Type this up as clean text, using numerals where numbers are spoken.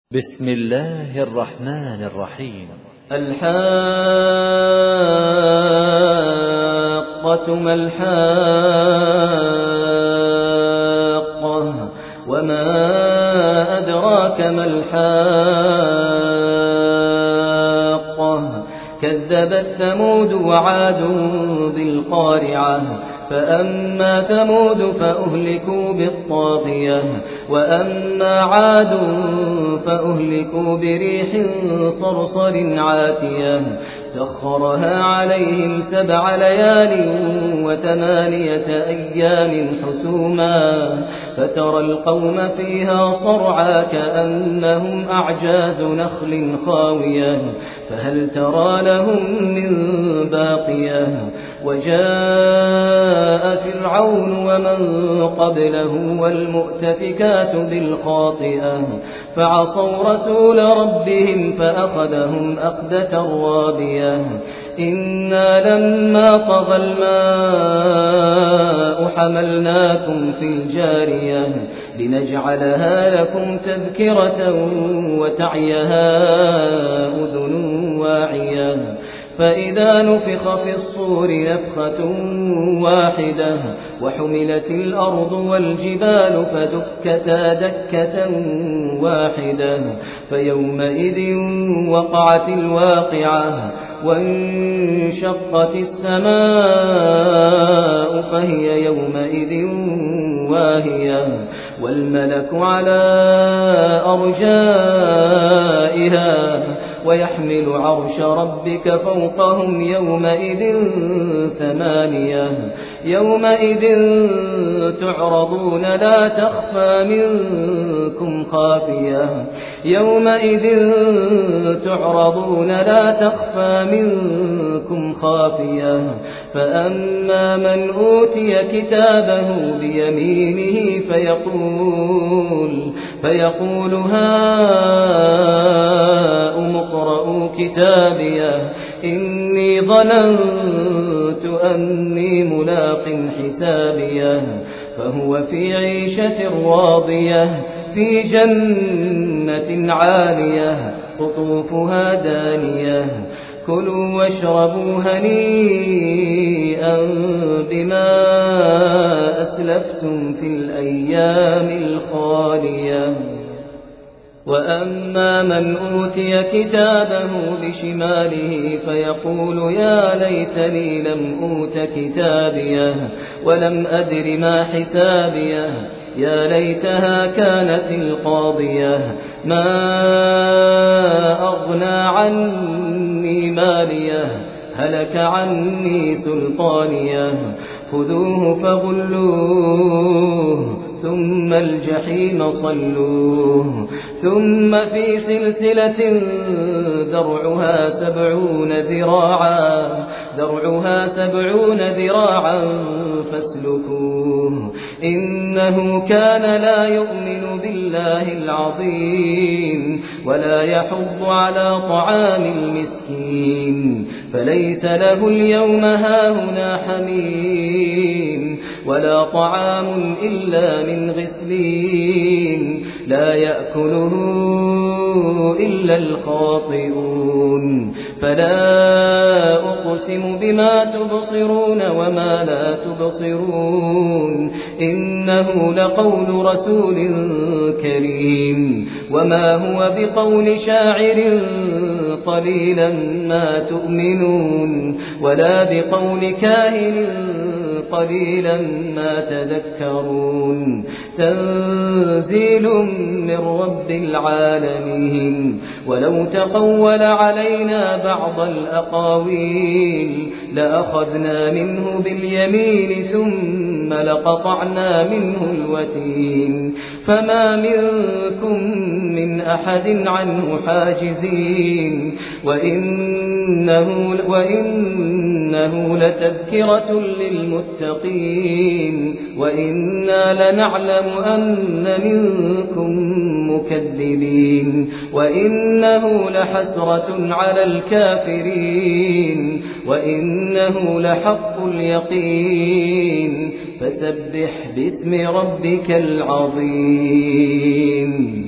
بسم الله الرحمن الرحيم. الحاقة ما الحاقة وما أدراك ما الحاقة كذبت ثمود وعاد بالقارعة فأما ثمود فأهلكوا بالطاغية وأما عاد فأهلكوا بريح صرصر عاتية سخرها عليهم 7 ليال و8 أيام حسوما فترى القوم فيها صرعى كأنهم أعجاز نخل خاوية فهل ترى لهم من باقية وجاء فرعون ومن قبله والمؤتفكات بالخاطئة فعصوا رسول ربهم فأخذهم أخذة رابية إنا لما طغى الماء حملناكم في الجارية لنجعلها لكم تذكرة وتعيها أذن واعية فإذا نفخ في الصور نفخة واحدة وحملت الأرض والجبال فدكتا دكة واحدة فيومئذ وقعت الواقعة وانشقت السماء فهي يومئذ واهية والملك على أرجائها ويحمل عرش ربك فوقهم يومئذ 8 يومئذ تعرضون لا تخفى منكم خافية يومئذ تعرضون لا تخفى منكم خافية فأما من أوتي كتابه بيمينه فيقول هاؤم اقرءوا كتابيه إني ظننت أني ملاق حسابيه فهو في عيشة راضية في جنة عالية قطوفها دانية كلوا واشربوا هنيئا بما أسلفتم في الأيام الخالية وأما من أوتي كتابه بشماله فيقول يا ليتني لم أوت كتابيه ولم أدر ما حسابيه يا ليتها كانت القاضية ما أغنى عني ماليه هلك عني سلطانيه خذوه فغلوه ثم الجحيم صلوه ثم في سلسلة ذرعها 70 ذراعا فاسلكوه إنه كان لا يؤمن بالله العظيم ولا يحض على طعام المسكين فليس له اليوم هاهنا حميم ولا طعام إلا من غسلين لا يأكله إلا الخاطئون فلا أقسم بما تبصرون وما لا تبصرون إنه لقول رسول كريم وما هو بقول شاعر قليلا ما تؤمنون ولا بقول كاهن قليلا ما تذكرون تنزيل من رب العالمين ولو تقول علينا بعض الأقاويل لأخذنا منه باليمين ثم لقطعنا منه الوتين فما منكم من أحد عنه حاجزين وإنه لتذكرة للمتقين وإنا لنعلم أن منكم مكذبين وإنه لحسرة على الكافرين وإنه لحق اليقين فسبح باسم ربك العظيم.